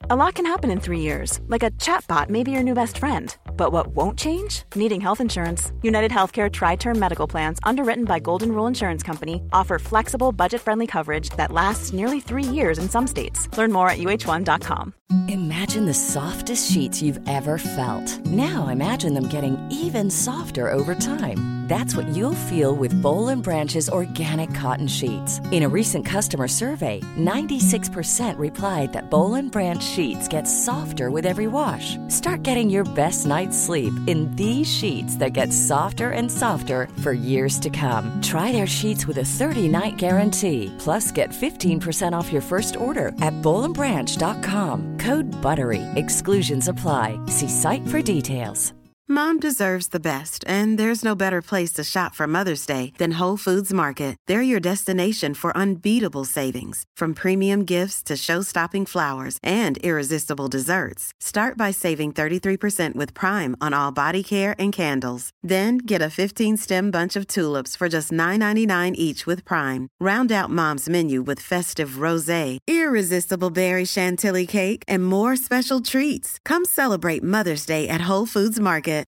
A lot can happen in 3 years, like a chatbot may be your new best friend. But what won't change? Needing health insurance. United Healthcare Tri-Term Medical Plans, underwritten by Golden Rule Insurance Company, offer flexible, budget-friendly coverage that lasts nearly 3 years in some states. Learn more at uh1.com. Imagine the softest sheets you've ever felt. Now imagine them getting even softer over time. That's what you'll feel with Boll & Branch's organic cotton sheets. In a recent customer survey, 96% replied that Boll & Branch sheets get softer with every wash. Start getting your best night's sleep in these sheets that get softer and softer for years to come. Try their sheets with a 30-night guarantee. Plus, get 15% off your first order at bollandbranch.com. Code BUTTERY. Exclusions apply. See site for details. Mom deserves the best, and there's no better place to shop for Mother's Day than Whole Foods Market. They're your destination for unbeatable savings, from premium gifts to show-stopping flowers and irresistible desserts. Start by saving 33% with Prime on all body care and candles. Then get a 15-stem bunch of tulips for just $9.99 each with Prime. Round out Mom's menu with festive rosé, irresistible berry chantilly cake, and more special treats. Come celebrate Mother's Day at Whole Foods Market.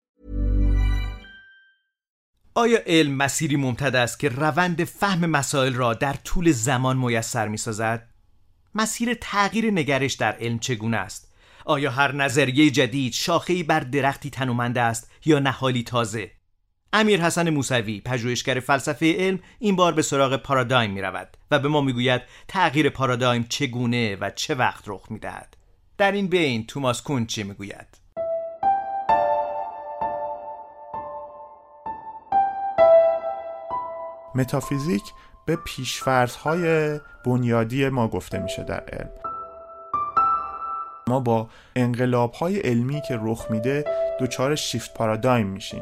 آیا علم مسیری ممتد است که روند فهم مسائل را در طول زمان میسر می‌سازد؟ مسیر تغییر نگرش در علم چگونه است؟ آیا هر نظریه جدید شاخه‌ای بر درختی تنومنده است یا نهالی تازه؟ امیر حسن موسوی، پژوهشگر فلسفه علم، این بار به سراغ پارادایم می‌رود و به ما می‌گوید تغییر پارادایم چگونه و چه وقت رخ می‌دهد. در این بین توماس کون چه می‌گوید؟ متافیزیک به پیش‌فرض‌های بنیادی ما گفته میشه در علم. ما با انقلاب‌های علمی که رخ میده دچار شیفت پارادایم میشیم.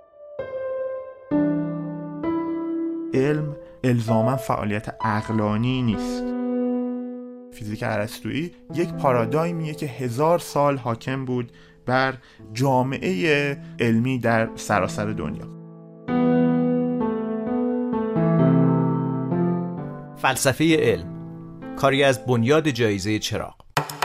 علم الزاماً فعالیت عقلانی نیست. فیزیک ارسطویی یک پارادایمیه که 1000 سال حاکم بود بر جامعه علمی در سراسر دنیا. فلسفه علم، کاری از بنیاد جایزه چراغ.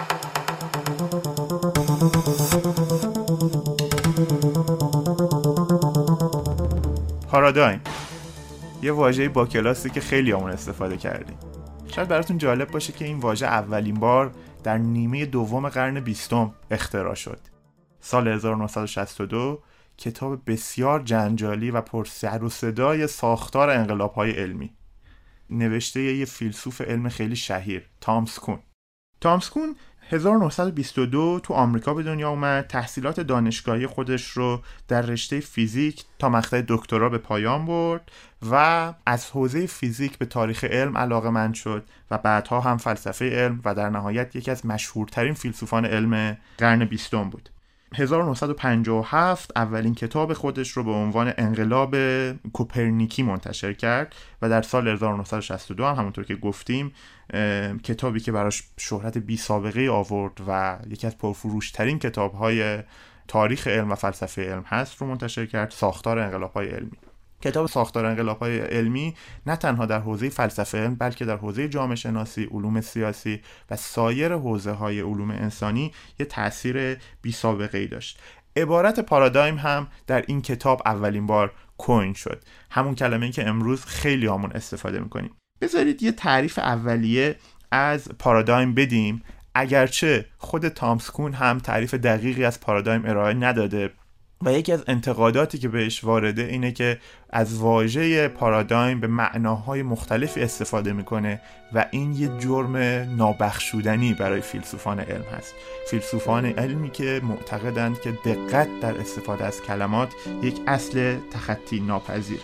پارادایم یه واژه با کلاسی که خیلی همون استفاده کردیم. شاید براتون جالب باشه که این واژه اولین بار در نیمه دوم قرن 20 اختراع شد. سال 1962 کتاب بسیار جنجالی و پر سر و صدای ساختار انقلاب‌های علمی، نوشته یه فیلسوف علم خیلی شهیر، تامس کون. تامس کون 1922 تو آمریکا به دنیا اومد. تحصیلات دانشگاهی خودش رو در رشته فیزیک تا مقطع دکترا به پایان برد و از حوزه فیزیک به تاریخ علم علاقه‌مند شد و بعدها هم فلسفه علم و در نهایت یکی از مشهورترین فیلسوفان علم قرن 20 بود. 1957 اولین کتاب خودش رو به عنوان انقلاب کوپرنیکی منتشر کرد و در سال 1962 هم همونطور که گفتیم کتابی که براش شهرت بی سابقه آورد و یکی از پرفروشترین کتاب‌های تاریخ علم و فلسفه علم هست رو منتشر کرد، ساختار انقلاب‌های علمی. کتاب ساختار انقلاب‌های علمی نه تنها در حوزه فلسفه علم بلکه در حوزه جامعه شناسی، علوم سیاسی و سایر حوزه‌های علوم انسانی یه تأثیر بی‌سابقه‌ای داشت. عبارت پارادایم هم در این کتاب اولین بار کوین شد، همون کلمه‌ای که امروز خیلی همون استفاده می‌کنیم. بذارید یه تعریف اولیه از پارادایم بدیم، اگرچه خود تامس کون هم تعریف دقیقی از پارادایم ارائه نداده و یکی از انتقاداتی که بهش وارده اینه که از واژه پارادایم به معناهای مختلفی استفاده میکنه و این یه جرم نابخشودنی برای فیلسوفان علم هست. فیلسوفان علمی که معتقدند که دقت در استفاده از کلمات یک اصل تخطی ناپذیر.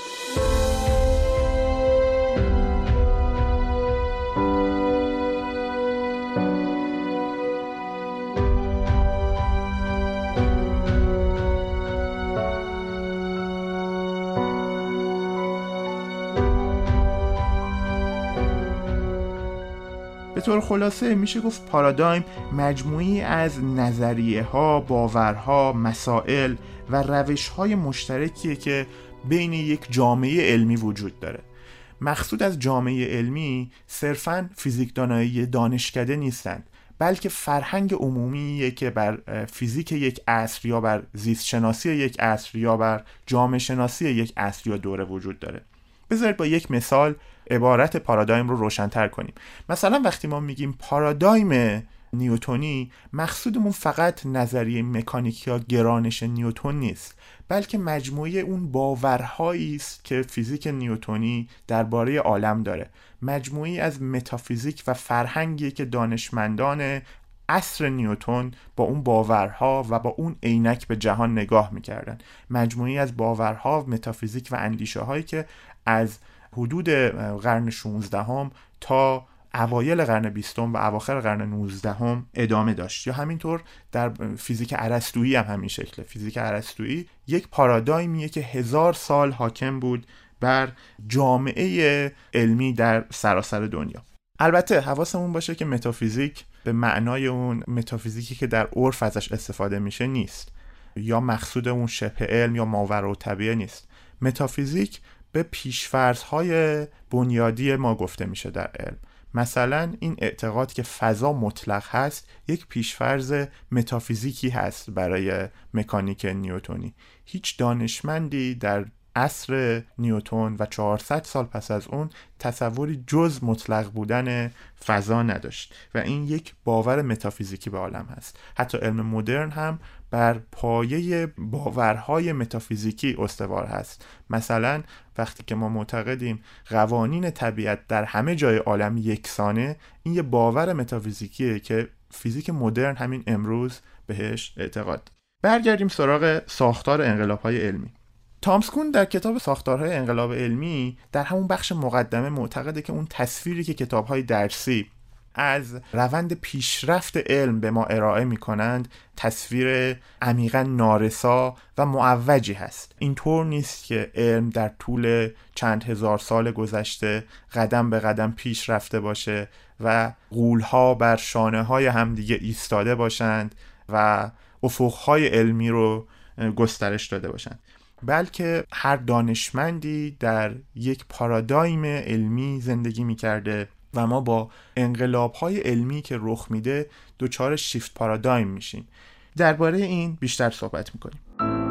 به طور خلاصه میشه گفت پارادایم مجموعی از نظریه‌ها، باورها، مسائل و روش‌های مشترکیه که بین یک جامعه علمی وجود داره. مقصود از جامعه علمی صرفاً فیزیکدانایی دانشکده نیستند، بلکه فرهنگ عمومیه که بر فیزیک یک عصر یا بر زیست شناسی یک عصر یا بر جامعه شناسی یک عصر یا دوره وجود داره. بذارید با یک مثال عبارت پارادایم رو روشن‌تر کنیم. مثلا وقتی ما میگیم پارادایم نیوتنی، مقصودمون فقط نظریه مکانیکی یا گرانش نیوتن نیست، بلکه مجموعه اون باورهایی است که فیزیک نیوتنی درباره عالم داره، مجموعی از متافیزیک و فرهنگی که دانشمندان عصر نیوتن با اون باورها و با اون عینک به جهان نگاه میکردن، مجموعی از باورها، متافیزیک و اندیشه هایی که از حدود قرن 16 تا اوایل قرن 20 و اواخر قرن 19 ادامه داشت. یا همینطور در فیزیک ارسطویی هم همین شکله. فیزیک ارسطویی یک پارادایمیه که 1000 سال حاکم بود بر جامعه علمی در سراسر دنیا. البته حواسمون باشه که متافیزیک به معنای اون متافیزیکی که در عرف ازش استفاده میشه نیست، یا مقصود اون شبه علم یا ماوراءالطبیعه نیست. متافیزیک به پیش‌فرض‌های بنیادی ما گفته میشه در علم. مثلا این اعتقاد که فضا مطلق هست یک پیشفرض متافیزیکی هست برای مکانیک نیوتنی. هیچ دانشمندی در عصر نیوتن و 400 سال پس از اون تصوری جز مطلق بودن فضا نداشت و این یک باور متافیزیکی به عالم هست. حتی علم مدرن هم بر پایه باورهای متافیزیکی استوار هست. مثلا وقتی که ما معتقدیم قوانین طبیعت در همه جای عالم یکسانه، این یه باور متافیزیکیه که فیزیک مدرن همین امروز بهش اعتقاد. برگردیم سراغ ساختار انقلاب‌های علمی. تامس کون در کتاب ساختارهای انقلاب علمی در همون بخش مقدمه معتقده که اون تصویری که کتاب‌های درسی از روند پیشرفت علم به ما ارائه می‌کنند تصویر عمیقاً نارسا و معوجی هست. اینطور نیست که علم در طول چند هزار سال گذشته قدم به قدم پیش رفته باشه و غول‌ها بر شانه‌های همدیگه ایستاده باشند و افق‌های علمی رو گسترش داده باشند، بلکه هر دانشمندی در یک پارادایم علمی زندگی می‌کرده و ما با انقلاب‌های علمی که رخ میده دچار شیفت پارادایم میشیم. درباره این بیشتر صحبت میکنیم.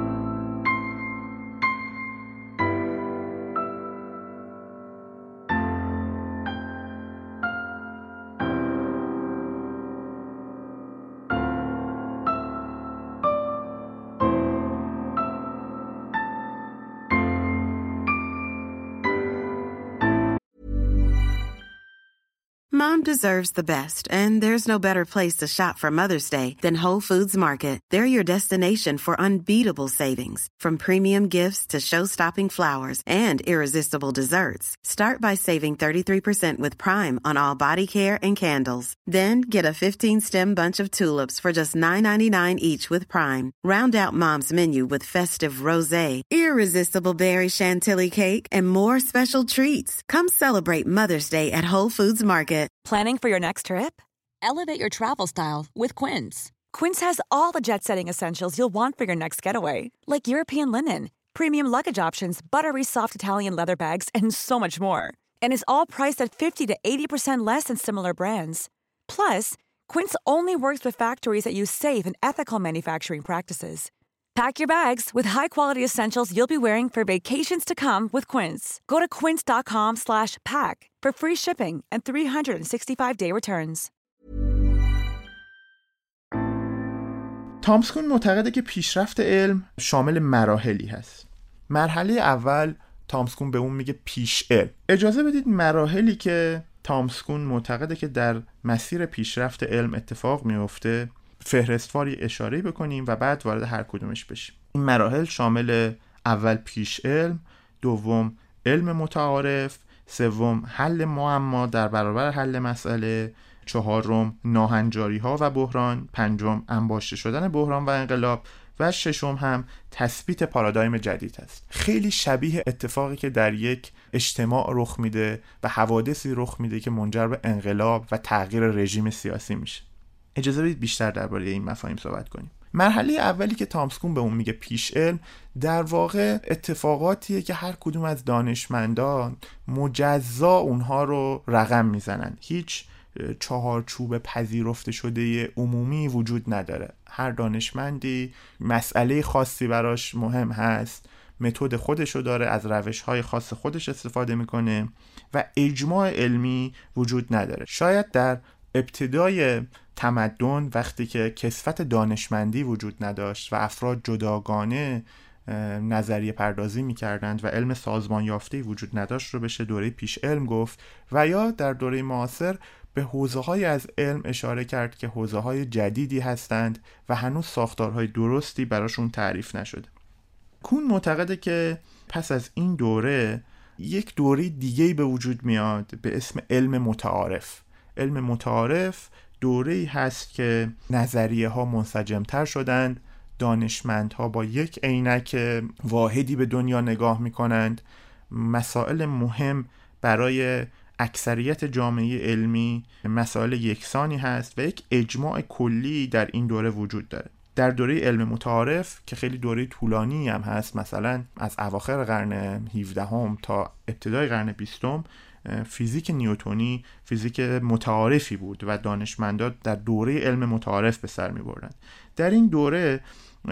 Mom deserves the best, and there's no better place to shop for Mother's Day than Whole Foods Market. They're your destination for unbeatable savings, from premium gifts to show-stopping flowers and irresistible desserts. Start by saving 33% with Prime on all body care and candles. Then get a 15-stem bunch of tulips for just $9.99 each with Prime. Round out Mom's menu with festive rosé, irresistible berry chantilly cake, and more special treats. Come celebrate Mother's Day at Whole Foods Market. Planning for your next trip? Elevate your travel style with Quince. Quince has all the jet-setting essentials you'll want for your next getaway, like European linen, premium luggage options, buttery soft Italian leather bags, and so much more. And is all priced at 50 to 80% less than similar brands. Plus, Quince only works with factories that use safe and ethical manufacturing practices. Pack your bags with high-quality essentials you'll be wearing for vacations to come with Quince. Go to quince.com/pack for free shipping and 365-day returns. تامس کون معتقده که پیشرفت علم شامل مراحلی هست. مرحله اول تامس کون به اون میگه پیش علم. اجازه بدید مراحلی که تامس کون معتقده که در مسیر پیشرفت علم اتفاق میفته فهرستواری اشاره بکنیم و بعد وارد هر کدومش بشیم. این مراحل شامل اول پیش علم، دوم علم متعارف، سوم حل معما در برابر حل مسئله، چهارم ناهنجاری ها و بحران، پنجم انباشته شدن بحران و انقلاب و ششم هم تثبیت پارادایم جدید است. خیلی شبیه اتفاقی که در یک اجتماع رخ میده و حوادثی رخ میده که منجر به انقلاب و تغییر رژیم سیاسی میشه. اجازه بدید بیشتر درباره این مفاهیم صحبت کنیم. مرحله اولی که تامس کون به اون میگه پیش علم، در واقع اتفاقاتیه که هر کدوم از دانشمندان مجزا اونها رو رقم میزنن. هیچ چهارچوب پذیرفته شده عمومی وجود نداره. هر دانشمندی مسئله خاصی براش مهم هست، متد خودشو داره، از روش‌های خاص خودش استفاده میکنه و اجماع علمی وجود نداره. شاید در ابتدای تمدن وقتی که کثرت دانشمندی وجود نداشت و افراد جداگانه نظریه پردازی میکردند و علم سازمان یافته‌ای وجود نداشت رو بشه دوره پیش علم گفت، و یا در دوره معاصر به حوزه‌های از علم اشاره کرد که حوزه‌های جدیدی هستند و هنوز ساختارهای درستی براشون تعریف نشده. کون معتقده که پس از این دوره یک دوره دیگه‌ای به وجود میاد به اسم علم متعارف. علم متعارف دوره‌ای هست که نظریه‌ها منسجم‌تر شدند، دانشمندها با یک عینک واحدی به دنیا نگاه می‌کنند، مسائل مهم برای اکثریت جامعه علمی مسائل یکسانی هست و یک اجماع کلی در این دوره وجود داره. در دوره علم متعارف که خیلی دوره طولانی هم هست، مثلا از اواخر قرن 17 تا ابتدای قرن 20، فیزیک نیوتنی فیزیک متعارفی بود و دانشمندان در دوره علم متعارف به سر می بردن. در این دوره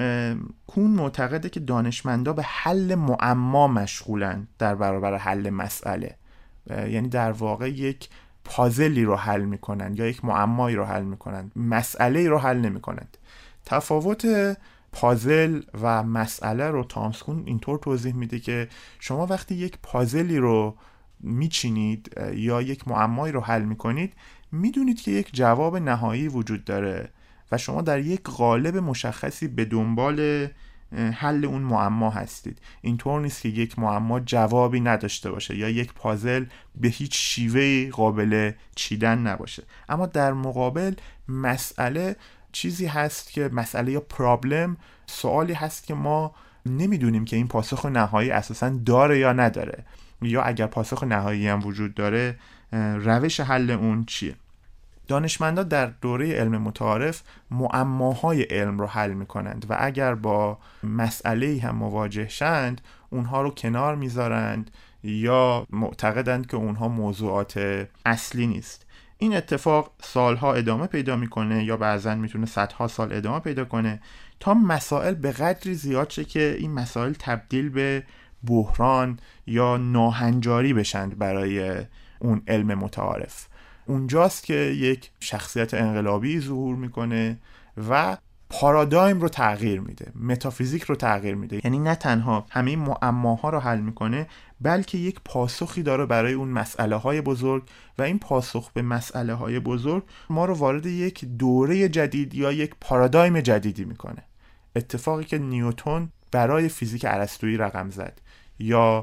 کون معتقده که دانشمندان به حل معما مشغولن در برابر حل مسئله، یعنی در واقع یک پازلی رو حل میکنن یا یک معمایی رو حل میکنن، مسئله رو حل نمیکنند. تفاوت پازل و مسئله رو تامس کون اینطور توضیح میده که شما وقتی یک پازلی رو میچینید یا یک معمایی رو حل میکنید، میدونید که یک جواب نهایی وجود داره و شما در یک قالب مشخصی به دنبال حل اون معما هستید. اینطور نیست که یک معما جوابی نداشته باشه یا یک پازل به هیچ شیوهی قابل چیدن نباشه. اما در مقابل مسئله چیزی هست که مسئله یا پرابلم سوالی هست که ما نمیدونیم که این پاسخ نهایی اساساً داره یا نداره، یا اگر پاسخ نهایی هم وجود داره روش حل اون چیه. دانشمندان در دوره علم متعارف معماهای علم رو حل میکنند و اگر با مسئله‌ای هم مواجه شند اونها رو کنار میذارند یا معتقدند که اونها موضوعات اصلی نیست. این اتفاق سالها ادامه پیدا میکنه یا بعضا میتونه صدها سال ادامه پیدا کنه تا مسائل به قدری زیاد شه که این مسائل تبدیل به بحران یا ناهنجاری بشند برای اون علم متعارف. اونجاست که یک شخصیت انقلابی ظهور میکنه و پارادایم رو تغییر میده، متافیزیک رو تغییر میده. یعنی نه تنها همه معماها رو حل میکنه بلکه یک پاسخی داره برای اون مسئله های بزرگ و این پاسخ به مسئله های بزرگ ما رو وارد یک دوره جدید یا یک پارادایم جدیدی میکنه. اتفاقی که نیوتن برای فیزیک ارسطویی رقم زد یا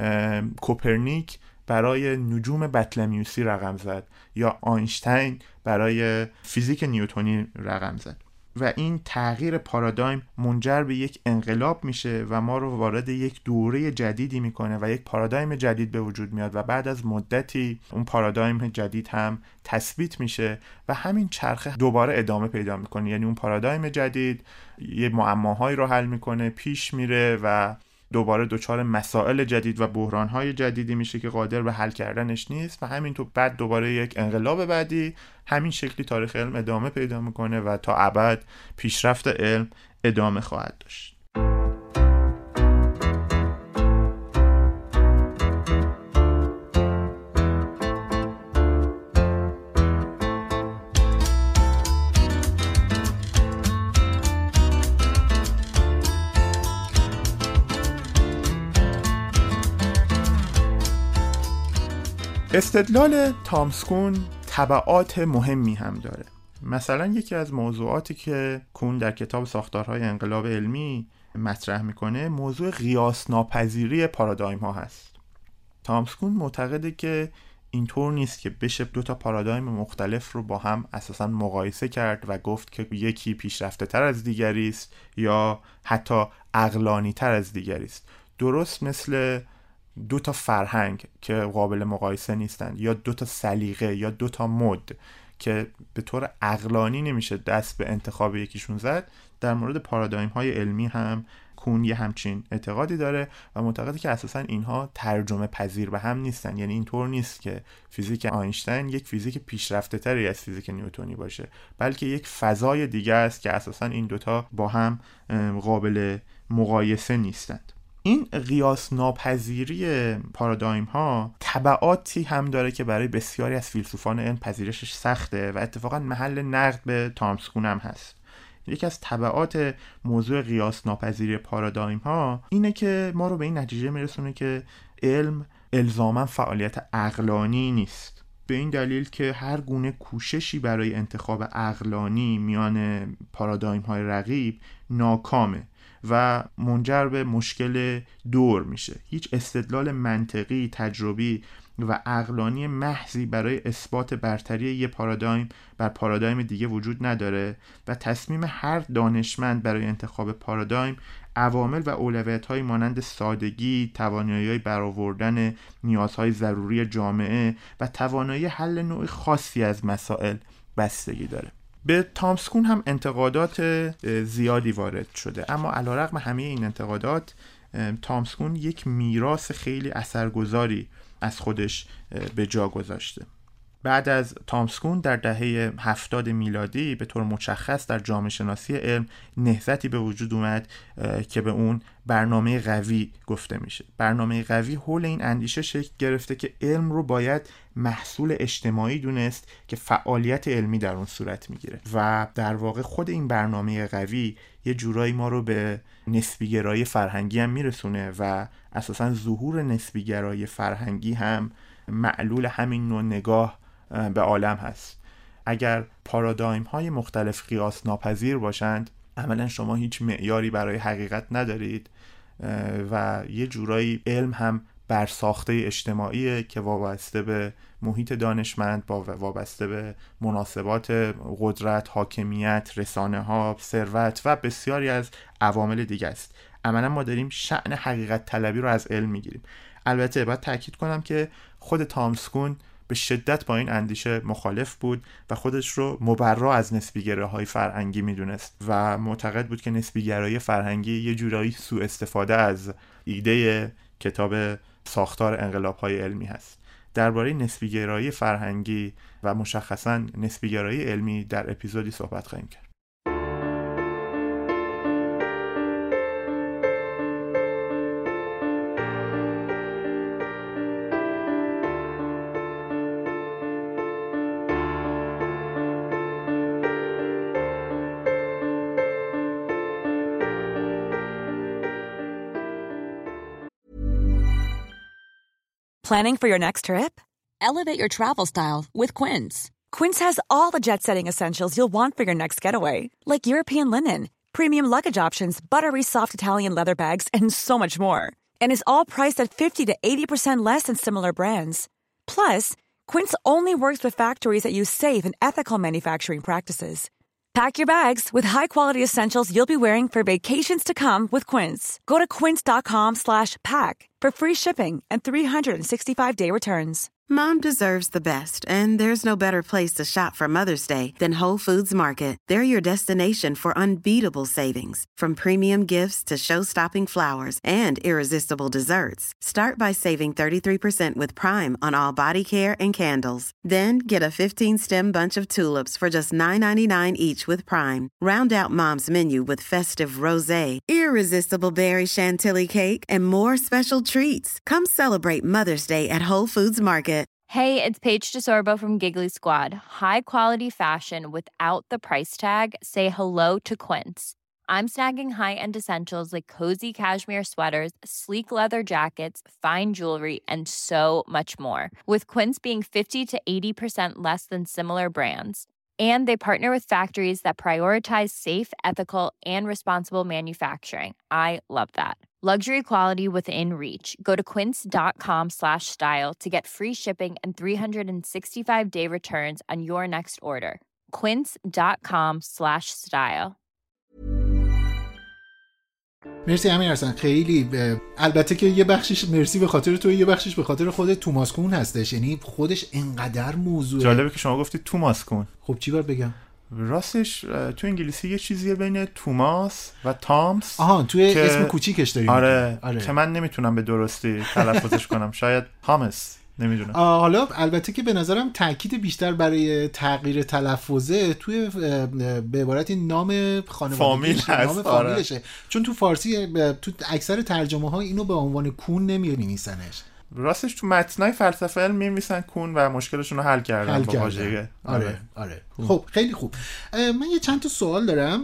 کوپرنیک برای نجوم بطلمیوسی رقم زد یا آینشتین برای فیزیک نیوتنی رقم زد و این تغییر پارادایم منجر به یک انقلاب میشه و ما رو وارد یک دوره جدیدی میکنه و یک پارادایم جدید به وجود میاد و بعد از مدتی اون پارادایم جدید هم تثبیت میشه و همین چرخه دوباره ادامه پیدا میکنه. یعنی اون پارادایم جدید یه معماهایی رو حل میکنه، پیش میره و دوباره دچار مسائل جدید و بحران‌های جدیدی میشه که قادر به حل کردنش نیست و همینطور بعد دوباره یک انقلاب بعدی. همین شکلی تاریخ علم ادامه پیدا میکنه و تا ابد پیشرفت علم ادامه خواهد داشت. استدلال تامس کون تبعات مهمی هم داره. مثلا یکی از موضوعاتی که کون در کتاب ساختارهای انقلاب علمی مطرح میکنه موضوع قیاس ناپذیری پارادایم ها هست. تامس کون معتقده که اینطور نیست که بشه دو تا پارادایم مختلف رو با هم اساساً مقایسه کرد و گفت که یکی پیشرفته تر از دیگری است یا حتی عقلانی تر از دیگری است. درست مثل دو تا فرهنگ که قابل مقایسه نیستند یا دو تا سلیقه یا دو تا مد که به طور عقلانی نمیشه دست به انتخاب یکیشون زد، در مورد پارادایم های علمی هم کون یه همچین اعتقادی داره و معتقده که اساساً اینها ترجمه پذیر به هم نیستن. یعنی اینطور نیست که فیزیک آینشتین یک فیزیک پیشرفته تری از فیزیک نیوتنی باشه، بلکه یک فضای دیگه است که اساساً این دوتا با هم قابل مقایسه نیستند. این قیاس ناپذیری پارادایم ها تبعاتی هم داره که برای بسیاری از فیلسوفان علم پذیرشش سخته و اتفاقا محل نقد به تامس کون هم هست. یکی از تبعات موضوع قیاس ناپذیری پارادایم ها اینه که ما رو به این نتیجه میرسونه که علم الزاما فعالیت عقلانی نیست، به این دلیل که هر گونه کوششی برای انتخاب عقلانی میان پارادایم های رقیب ناکامه و منجر به مشکل دور میشه. هیچ استدلال منطقی، تجربی و عقلانی محضی برای اثبات برتری یه پارادایم بر پارادایم دیگه وجود نداره و تصمیم هر دانشمند برای انتخاب پارادایم عوامل و اولویت‌های مانند سادگی، توانایی برآوردن نیازهای ضروری جامعه و توانایی حل نوع خاصی از مسائل بستگی داره. به تامس کون هم انتقادات زیادی وارد شده، اما علیرغم همه این انتقادات تامس کون یک میراث خیلی اثرگذاری از خودش به جا گذاشته. بعد از تامس کون در دهه 70 میلادی به طور مشخص در جامعه شناسی علم نهضتی به وجود اومد که به اون برنامه قوی گفته میشه. برنامه قوی حول این اندیشه شکل گرفته که علم رو باید محصول اجتماعی دونست که فعالیت علمی در اون صورت میگیره و در واقع خود این برنامه قوی یه جورایی ما رو به نسبیگرایی فرهنگی هم میرسونه و اساساً ظهور نسبیگرایی فرهنگی هم معلول همین نوع نگاه به عالم هست. اگر پارادایم های مختلف قیاس ناپذیر باشند، عملا شما هیچ معیاری برای حقیقت ندارید و یه جورایی علم هم برساخته اجتماعیه که وابسته به محیط دانشمند، وابسته به مناسبات قدرت، حاکمیت، رسانه ها، ثروت و بسیاری از عوامل دیگه است. عملا ما داریم شأن حقیقت طلبی رو از علم میگیریم. البته باید تاکید کنم که خود تامس کون به شدت با این اندیشه مخالف بود و خودش رو مبرا از نسبیگرایی فرهنگی میدونست و معتقد بود که نسبیگرایی فرهنگی یه جورایی سوء استفاده از ایده کتاب ساختار انقلاب‌های علمی هست. درباره نسبیگرایی فرهنگی و مشخصاً نسبیگرایی علمی در اپیزودی صحبت خواهیم کرد. Planning for your next trip? Elevate your travel style with Quince. Quince has all the jet-setting essentials you'll want for your next getaway, like European linen, premium luggage options, buttery soft Italian leather bags, and so much more. And is all priced at 50 to 80% less than similar brands. Plus, Quince only works with factories that use safe and ethical manufacturing practices. Pack your bags with high-quality essentials you'll be wearing for vacations to come with Quince. Go to quince.com/pack for free shipping and 365-day returns. Mom deserves the best, and there's no better place to shop for Mother's Day than Whole Foods Market. They're your destination for unbeatable savings, from premium gifts to show-stopping flowers and irresistible desserts. Start by saving 33% with Prime on all body care and candles. Then get a 15-stem bunch of tulips for just $9.99 each with Prime. Round out Mom's menu with festive rosé, irresistible berry chantilly cake, and more special treats. Come celebrate Mother's Day at Whole Foods Market. Hey, it's Paige DeSorbo from Giggly Squad. High quality fashion without the price tag. Say hello to Quince. I'm snagging high-end essentials like cozy cashmere sweaters, sleek leather jackets, fine jewelry, and so much more. With Quince being 50 to 80% less than similar brands. And they partner with factories that prioritize safe, ethical, and responsible manufacturing. I love that. Luxury quality within reach. Go to quince.com/style to get free shipping and 365-day returns on your next order. quince.com/style. مرسی امیر حسن، خیلی البته که یه بخشش مرسی به خاطر تو، یه بخشش به خاطر خود توماس کون هستش. یعنی خودش انقدر موضوع جالبه که شما گفتید توماس کون. خب چی باید بگم؟ راستش تو انگلیسی یه چیزیه بین توماس و تامس. توی اسم کوچیکش داریم. آره که من نمیتونم به درستی تلفظش کنم. شاید تامس، نمیدونم. حالا البته که به نظرم تاکید بیشتر برای تغییر تلفظه توی به عبارتی نام خانوادگیش، نام فامیلشه. چون تو فارسی تو اکثر ترجمه ها اینو به عنوان کون نمی‌نویسنش. راستش تو متنای فلسفه علم می‌نویسن کون و مشکلشون رو حل کردن با واژه. آره. خب خیلی خوب. من یه چند تا سوال دارم.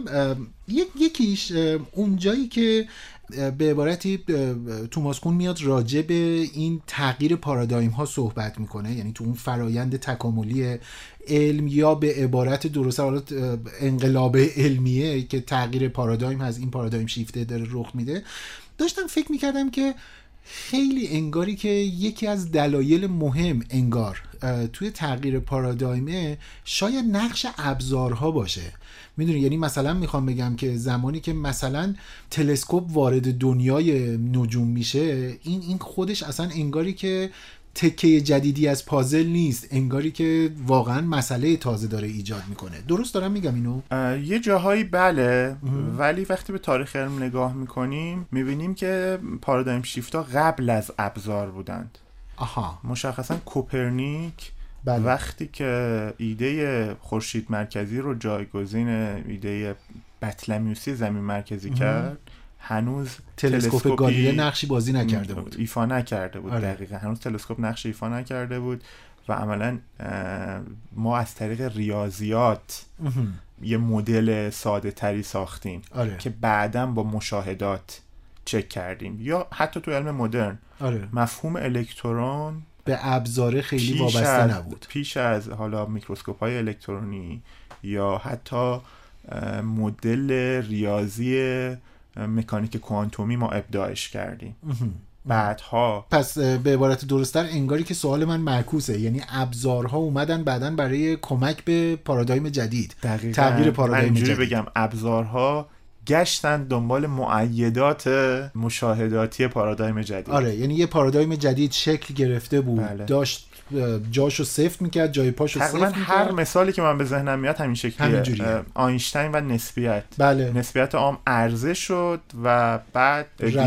یکیش اونجایی که به عبارتی توماس کون میاد راجع به این تغییر پارادایم ها صحبت میکنه، یعنی تو اون فرایند تکاملی علم یا به عبارت درست حالا انقلاب علمیه که تغییر پارادایم هست، این پارادایم شیفته داره رخ میده. داشتم فکر میکردم که خیلی انگاری که یکی از دلایل مهم انگار توی تغییر پارادایمه شاید نقش ابزارها باشه. میدونی، یعنی مثلا میخوام بگم که زمانی که مثلا تلسکوپ وارد دنیای نجوم میشه، این خودش اصلا انگاری که تکه جدیدی از پازل نیست، انگاری که واقعا مسئله تازه داره ایجاد میکنه. درست دارم میگم اینو؟ یه جاهایی بله، ولی وقتی به تاریخ علم نگاه میکنیم میبینیم که پارادایم شیفتا قبل از ابزار بودند. مشخصا کوپرنیک وقتی که ایده خورشید مرکزی رو جایگزین ایده بطلمیوسی زمین مرکزی کرد، هنوز تلسکوپ گالیله نقشی بازی نکرده بود، ایفا نکرده بود. دقیقاً هنوز تلسکوپ نقشی ایفا نکرده بود و عملاً ما از طریق ریاضیات یه مدل ساده تری ساختیم که بعداً با مشاهدات چک کردیم. یا حتی تو علم مدرن مفهوم الکترون به ابزار خیلی وابسته نبود. پیش از حالا میکروسکوپ‌های الکترونی یا حتی مدل ریاضی مکانیک کوانتومی ما ابداعش کردیم بعدها. پس به عبارت درست‌تر انگاری که سوال من معکوسه، یعنی ابزارها اومدن بعدن برای کمک به پارادایم جدید، تغییر پارادایم جدید. بگم ابزارها گشتن دنبال مؤیدات مشاهداتی پارادایم جدید. یعنی یه پارادایم جدید شکل گرفته بود، داشت جاشو سفت میکرد، جای پاشو سفت میکرد. هر مثالی که من به ذهنم میاد همین شکلیه. آینشتین و نسبیت. نسبیت عام عرضه شد و بعد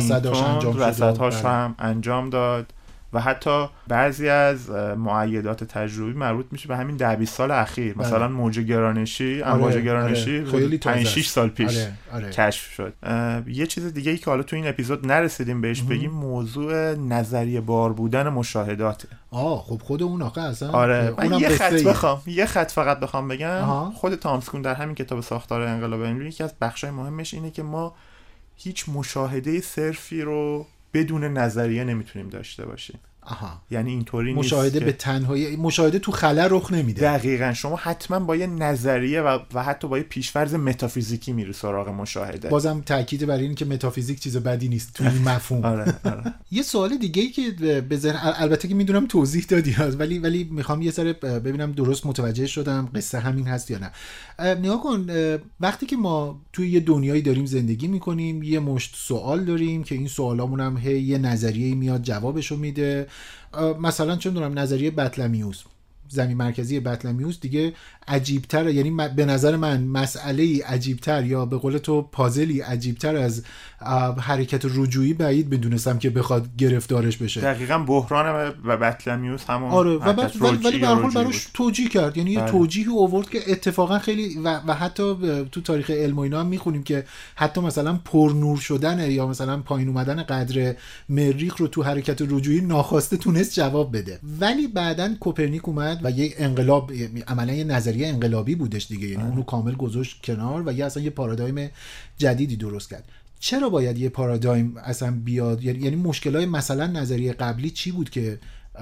رصدهاش هم انجام داد و حتی بعضی از مؤیدات تجربی مربوط میشه به همین 10-20 سال اخیر. مثلا موج گرانشی، امواج گرانشی 5-6 سال پیش کشف شد. یه چیز دیگه ای که حالا تو این اپیزود نرسیدیم بهش بگیم، موضوع نظریه بار بودن مشاهداته. خب خود اون آخه اصلا من یه خط فقط بخوام بگم، خود تامس کون در همین کتاب ساختار انقلاب علمی یکی از بخشای مهمش اینه که ما هیچ مشاهده صرفی رو بدون نظریه نمیتونیم داشته باشیم. یعنی اینطوری نیست مشاهده به تنهایی، مشاهده تو خلا رخ نمیده. دقیقاً شما حتما با یه نظریه و حتی با یه پیش‌فرض متافیزیکی میری سراغ مشاهده. بازم تاکید بر این که متافیزیک چیز بدی نیست تو این مفهوم. یه سوال دیگه ای که به ذهن، البته که میدونم توضیح دادی ولی میخوام یه سر ببینم درست متوجه شدم قصه همین هست یا نه. نگاه کن، وقتی که ما توی یه دنیایی داریم زندگی میکنیم، یه مشت سوال داریم که این سوالامون هم یه نظریه‌ای میاد جوابشو میده. مثلا چون دارم نظریه بطلمیوس، زمین مرکزی بطلمیوس دیگه عجیب‌تره، یعنی به نظر من مسئله‌ای عجیب‌تر یا به قول تو پازلی عجیب‌تر از حرکت رجوعی بعید بدونستم که بخواد گرفتارش بشه. دقیقاً بحران و بطلمیوس همون ولی به هر حال براش توجیه کرد، یعنی یه توجیهی آورد که اتفاقا خیلی و حتی تو تاریخ علم و اینا هم میخونیم که حتی مثلا پرنور شدن یا مثلا پایین اومدن قدر مریخ رو تو حرکت رجوعی ناخواسته تونست جواب بده. ولی بعداً کوپرنیک اومد و یه انقلاب، عملاً یه نظریه انقلابی بودش دیگه، یعنی اونو کامل گذاشت کنار و اصلا یه پارادایم جدیدی درست کرد. چرا باید یه پارادایم اصلا بیاد؟ یعنی مشکلای مثلا نظریه قبلی چی بود که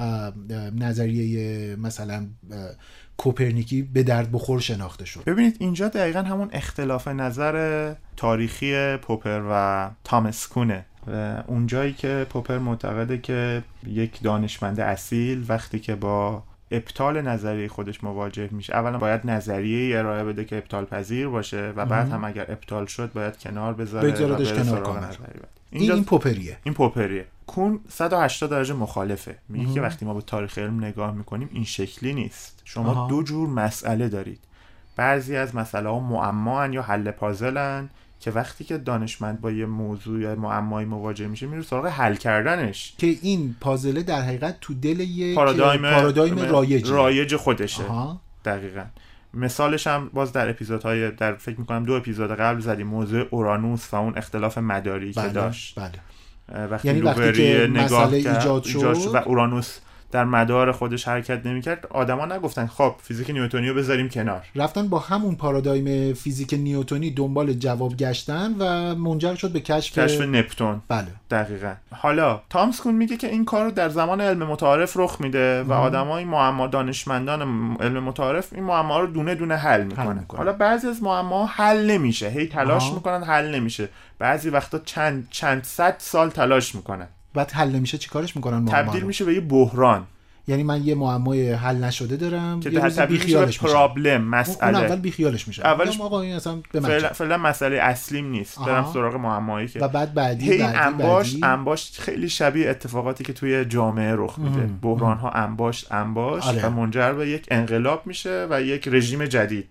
نظریه مثلا کوپرنیکی به درد بخور شناخته شد؟ ببینید اینجا دقیقاً همون اختلاف نظر تاریخی پوپر و تامس کونه. اون جایی که پوپر معتقده که یک دانشمند اصیل وقتی که با ابطال نظریه خودش مواجه میشه، اولا باید نظریه ارائه بده که ابطال پذیر باشه و بعد هم اگر ابطال شد باید کنار بذاردش کنار کنه. این پوپریه. این پوپریه. کون 180 درجه مخالفه. میگه که وقتی ما به تاریخ علم نگاه میکنیم این شکلی نیست. شما دو جور مسئله دارید. بعضی از مسئله ها معما'n یا حل پازلن که وقتی که دانشمند با یه موضوع یا معمایی مواجه میشه میره سراغ حل کردنش، که این پازل در حقیقت تو دل یک پارادایم رایج خودشه. دقیقاً. مثالش هم باز در اپیزودهای در فکر میکنم 2 اپیزود قبل زدیم، موضوع اورانوس و اون اختلاف مداری که داشت. وقتی یعنی وقتی که مسئله ایجاد شد و اورانوس در مدار خودش حرکت نمی‌کرد، آدما نگفتن خب فیزیک نیوتنی رو بذاریم کنار، رفتن با همون پارادایم فیزیک نیوتنی دنبال جواب گشتن و منجر شد به کشف نپتون. بله دقیقاً. حالا تامس کون میگه که این کار رو در زمان علم متعارف رخ میده و آدمای دانشمندان علم متعارف این معما رو دونه دونه حل میکنن. حالا بعضی از معما حل نمیشه، هی تلاش میکنن حل نمیشه، بعضی وقتا چند صد سال تلاش میکنن، بعد حل نمیشه چیکارش میکنن؟ تبدیل میشه به یه بحران. یعنی من یه معمای حل نشده دارم که در بیخیالش میشه، پرابلم، مسئله. اون اول بیخیالش میشه، اولش آقا این اصلا به من فعلا مسئله اصلیم نیست، برم سراغ معمایی که و بعد بعدی انباشت خیلی شبیه اتفاقاتی که توی جامعه رخ میده. بحران ها انباشت و منجر به یک انقلاب میشه و یک رژیم جدید.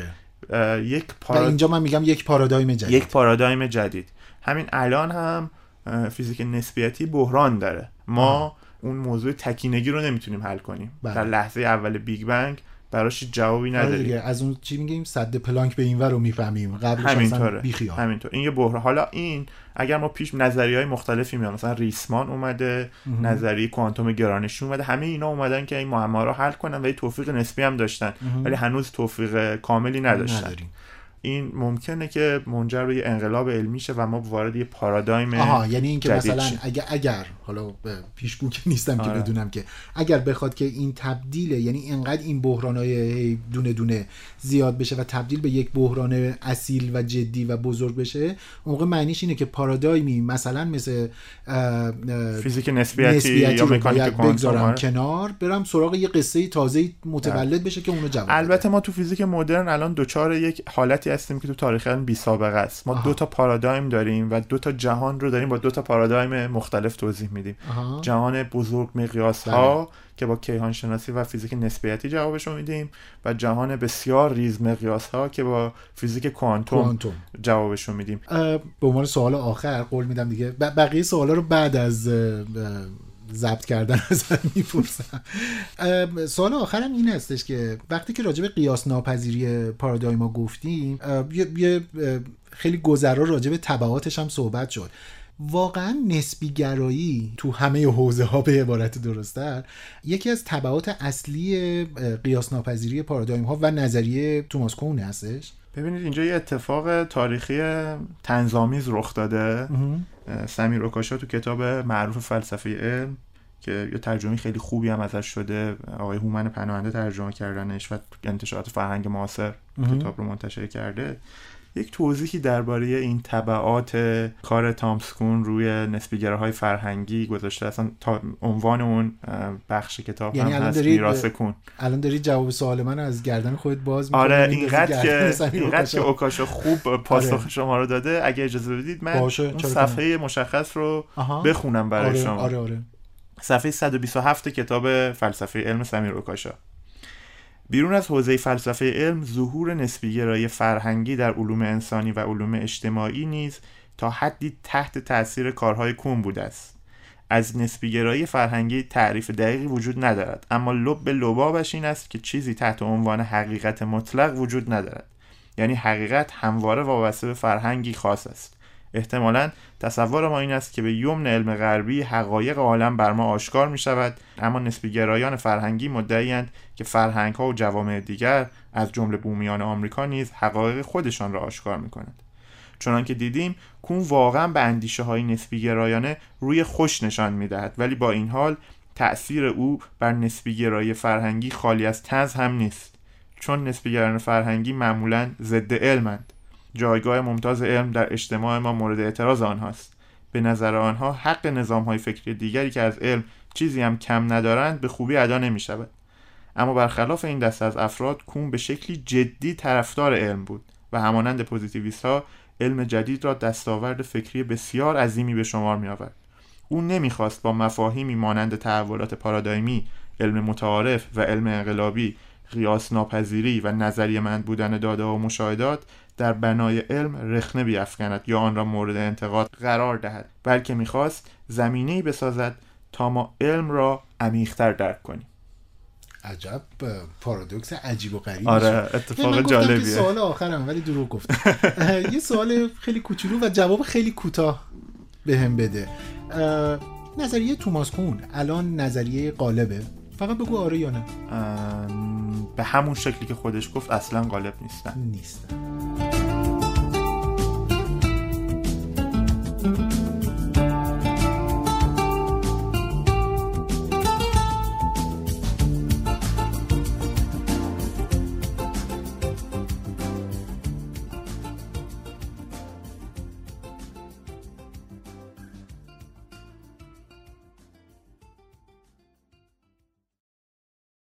و اینجا من میگم یک پارادایم جدید. همین الان هم فیزیک نسبیتی بحران داره. ما اون موضوع تکینگی رو نمیتونیم حل کنیم. در لحظه اول بیگ بنگ براش جوابی نداریم. از اون چی میگیم سد پلانک به این ور رو میفهمیم، قبلش اصلا بیخیال. همینطور این یه بحران. حالا این اگر ما پیش نظریه‌های مختلفی میاد، مثلا ریسمان اومده، نظریه کوانتوم گرانشی اومده، همه اینا اومدن که این معما رو حل کنن و یه توفیق نسبی هم داشتن، ولی هنوز توفیق کاملی نداشتن. این ممکنه که منجر به یه انقلاب علمی شه و ما وارد یه پارادایم یعنی این که مثلا اگر حالا پیشگو که نیستم که بدونم که اگر بخواد که این تبدیله، یعنی اینقدر این بحرانای دونه دونه زیاد بشه و تبدیل به یک بحران اصیل و جدی و بزرگ بشه، اون موقع معنیش اینه که پارادایمی مثلا مثل فیزیک نسبیتی یا مکانیک کوانتوم کنار، برم سراغ یه قصه تازه متولد بشه که اونو جواب. البته ما تو فیزیک مدرن الان دوچار یک حالتی هستیم که تو تاریخ علم بی سابقه است. ما 2 تا پارادایم داریم و 2 تا جهان رو داریم با 2 تا پارادایم مختلف توضیح میدیم. جهان بزرگ مقیاس ها که با کیهان شناسی و فیزیک نسبیتی جوابشو میدیم و جهان بسیار ریز مقیاس ها که با فیزیک کوانتوم جوابشو میدیم. به عنوان سوال آخر قول میدم دیگه بقیه سوالا رو بعد از ضبط کردن ازت میپرسم. سوال آخرم این هستش که وقتی که راجع به قیاس ناپذیری پارادایما گفتیم، یه خیلی گذرا راجع به تبعاتش هم صحبت شد. واقعا نسبی گرایی تو همه حوزه ها به عبارت درست‌تر یکی از تبعات اصلی قیاس ناپذیری پارادایم ها و نظریه توماس کون هستش. ببینید اینجا یه اتفاق تاریخی طنزآمیز رخ داده. سمیر اوکاشا تو کتاب معروف فلسفه علم که یه ترجمه خیلی خوبی هم ازش شده، آقای هومن پناهنده ترجمه کردنش و انتشارات فرهنگ معاصر کتاب رو منتشر کرده، یک توضیحی درباره این تبعات کار تامس کون روی نسبی‌گراهای فرهنگی گذاشته. اصلا عنوان اون بخش کتاب یعنی هم هست میراث کون. الان داری جواب سوال من از گردن خودت باز می‌کنی. آره اینقدر که اوکاشا خوب پاسخ شما رو داده، اگه اجازه بدید من اون صفحه مشخص رو بخونم برای شما. آره. صفحه 127 کتاب فلسفه علم سمیر اوکاشا. بیرون از حوزه فلسفه علم، ظهور نسبی‌گرایی فرهنگی در علوم انسانی و علوم اجتماعی نیز تا حدی تحت تأثیر کارهای کون بوده است. از نسبی‌گرایی فرهنگی تعریف دقیقی وجود ندارد، اما لب لبابش این است که چیزی تحت عنوان حقیقت مطلق وجود ندارد. یعنی حقیقت همواره وابسته به فرهنگی خاص است. احتمالاً تصور ما این است که به یمن علم غربی حقایق عالم بر ما آشکار می شود، اما نسبی‌گرایان فرهنگی مدعی‌اند که فرهنگ‌ها و جوامع دیگر از جمله بومیان آمریکا نیز حقایق خودشان را آشکار می‌کنند. چنانکه دیدیم کون واقعاً به اندیشه‌های نسبی‌گرایانه روی خوش نشان می‌دهد، ولی با این حال تأثیر او بر نسبی‌گرایی فرهنگی خالی از طنز هم نیست، چون نسبی‌گرایان فرهنگی معمولاً ضد علمند. جایگاه ممتاز علم در اجتماع ما مورد اعتراض آنهاست. به نظر آنها حق نظام‌های فکری دیگری که از علم چیزی هم کم ندارند به خوبی ادا نمی‌شود. اما برخلاف این دسته از افراد، کون به شکلی جدی طرفدار علم بود و همانند پوزیتیویست‌ها علم جدید را دستاورد فکری بسیار عظیمی به شمار می‌آورد. او نمی‌خواست با مفاهیمی مانند تحولات پارادایمی، علم متعارف و علم انقلابی قیاس ناپذیری و نظریه مند بودن داده و مشاهدات در بنای علم رخنه بیفکند یا آن را مورد انتقاد قرار دهد، بلکه میخواست زمینه‌ای بسازد تا ما علم را عمیق‌تر درک کنیم. عجب پارادوکس عجیب و غریبی. آره اتفاق جالبیه. سوال آخرم ولی دروغ گفتم. یه سوال خیلی کوچولو و جواب خیلی کوتاه بهم بده. نظریه توماس کون الان نظریه غالبه؟ فقط بگو آره یا نه. به همون شکلی که خودش گفت اصلا غالب نیستن.